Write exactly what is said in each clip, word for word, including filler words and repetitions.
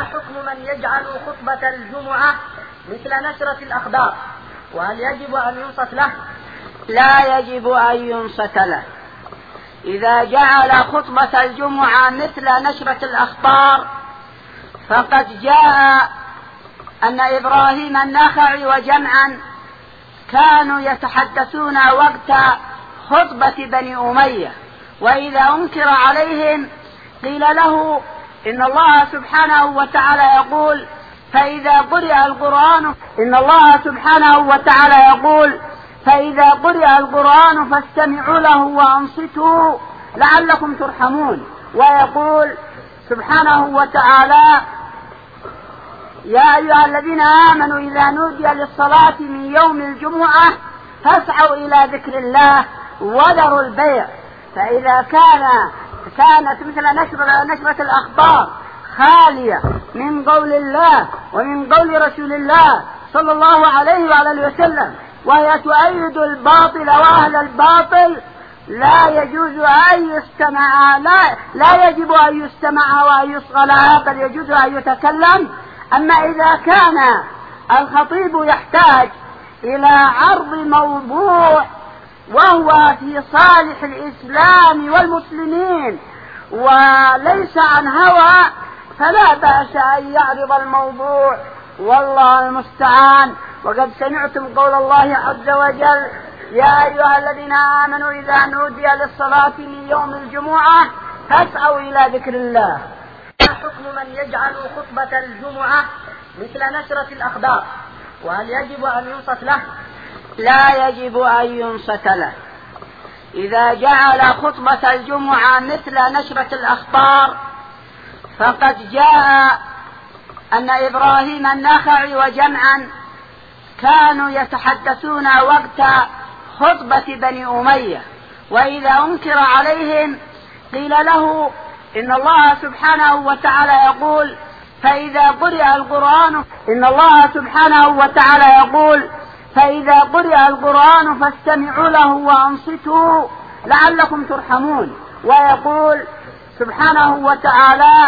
ما حكم من يجعل خطبة الجمعة مثل نشرة الأخبار، وهل يجب أن ينصت له؟ لا يجب أن ينصت له. إذا جعل خطبة الجمعة مثل نشرة الأخبار فقد جاء أن إبراهيم النخعي وجمعا كانوا يتحدثون وقت خطبة بني أمية، وإذا أنكر عليهم قيل له إن الله سبحانه وتعالى يقول فإذا قرئ القرآن إن الله سبحانه وتعالى يقول فإذا قرئ القرآن فاستمعوا له وأنصتوا لعلكم ترحمون، ويقول سبحانه وتعالى يا أيها الذين آمنوا إذا نودي للصلاة من يوم الجمعة فاسعوا إلى ذكر الله وذروا البيع. فإذا كان كانت مثل نشرة, نشرة الأخبار خالية من قول الله ومن قول رسول الله صلى الله عليه وآله وسلم، وهي تؤيد الباطل وأهل الباطل، لا يجوز أن يستمع لا, لا يجب أن يستمع وأن يصغى لها، بل يجوز أن يتكلم. أما إذا كان الخطيب يحتاج إلى عرض موضوع وهو في صالح الإسلام والمسلمين وليس عن هوى فلا بأس أن يعرض الموضوع، والله المستعان. وقد سمعتم قول الله عز وجل يا أيها الذين آمنوا إذا نودي للصلاة من يوم الجمعة فاسعوا إلى ذكر الله. ما حكم من يجعل خطبة الجمعة مثل نشرة الأخبار، وهل يجب أن ينصت له؟ لا يجب أن ينصت له. إذا جعل خطبة الجمعة مثل نشرة الأخبار فقد جاء أن إبراهيم النخعي وجمعا كانوا يتحدثون وقت خطبة بني أمية، وإذا أنكر عليهم قيل له إن الله سبحانه وتعالى يقول فإذا قرئ القرآن إن الله سبحانه وتعالى يقول فإذا قرئ القرآن فاستمعوا له وأنصتوا لعلكم ترحمون، ويقول سبحانه وتعالى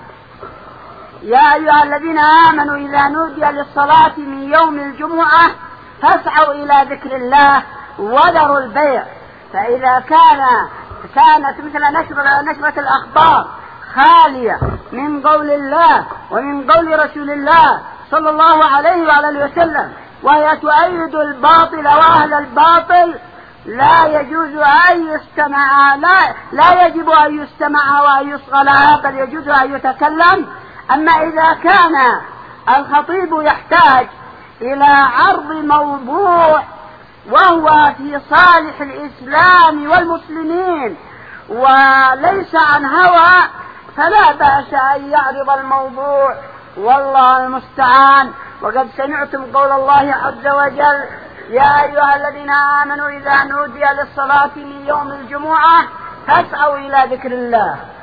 يا أيها الذين آمنوا إذا نودي للصلاة من يوم الجمعة فاسعوا إلى ذكر الله وذروا البيع. فإذا كان كانت مثل نشرة, نشرة الأخبار خالية من قول الله ومن قول رسول الله صلى الله عليه وآله وسلم، وهي تؤيد الباطل وأهل الباطل، لا يجوز أن يستمع لا, لا يجب أن يستمع وأن يصغى لها، بل يجوز أن يتكلم. أما إذا كان الخطيب يحتاج إلى عرض موضوع وهو في صالح الإسلام والمسلمين وليس عن هوى فلا بأس أن يعرض الموضوع، والله المستعان. وقد سمعتم قول الله عز وجل يا أيها الذين آمنوا إذا نودي للصلاة من يوم الجمعة فاسعوا إلى ذكر الله.